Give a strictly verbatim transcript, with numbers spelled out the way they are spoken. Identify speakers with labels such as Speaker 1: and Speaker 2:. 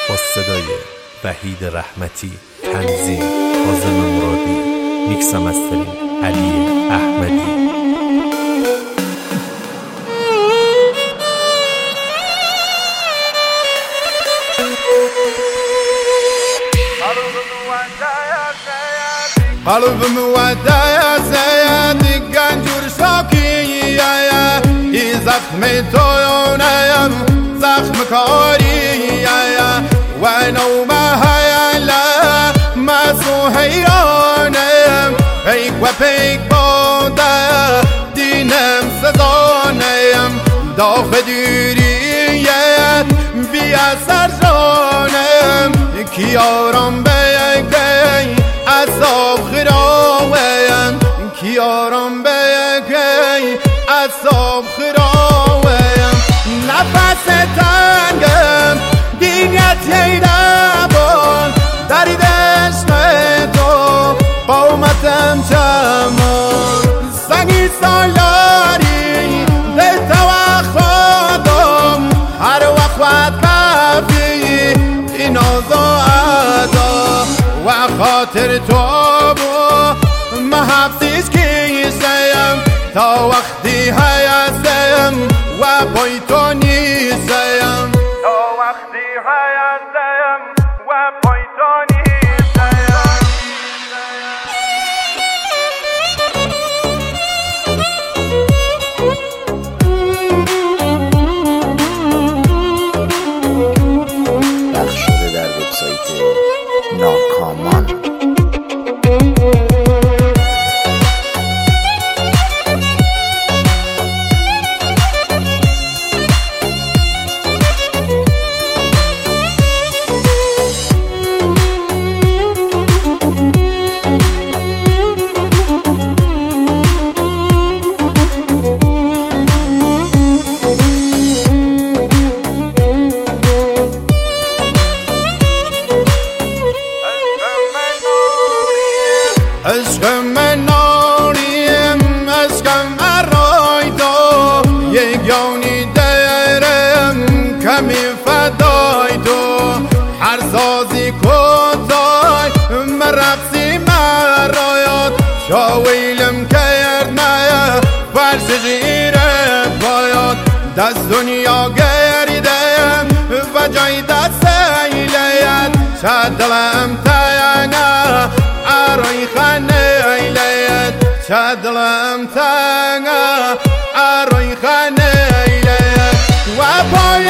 Speaker 1: با صدای وحید رحمتی، تنظیم کاظم مرادی، میکس مسترینگ علی احمدی.
Speaker 2: قلبم ودع يا سيدي قنجور شوكي يا يا زخم تويونيم زخم كاري يا يا ونوما هيلا ما سوهيانيم هيك وبيك بودا دينم سزانيم داخل ديريت بيا سرجانيم كيارم بيكي عصاب خراویم کیارم بیگی عصاب خراویم نفس تنگم دیگت یه نبان داری دشت تو قومتم چمان سنگی سالاری ده توخدم هر وقت کفی این آزادا و خاطر تو بو ما حفظیش کیسیم تا وقتی هستم و پای تو نیستم تا وقتی هستم و پای تو
Speaker 3: نیستم. پخش شده در وبسایت ناکامان.
Speaker 2: عشقم من ناریم عشقم ارای تو یگانی درم کمی فدای تو هر سازی کتای مرقصی مرایات شاویلم کرد نه فرش غیره پایات دست دنیا گریدم و جای دست ایلیت شدلم تینه ارای خانه ایلیت شدلم تنگه ارای خانه ایلیت و پای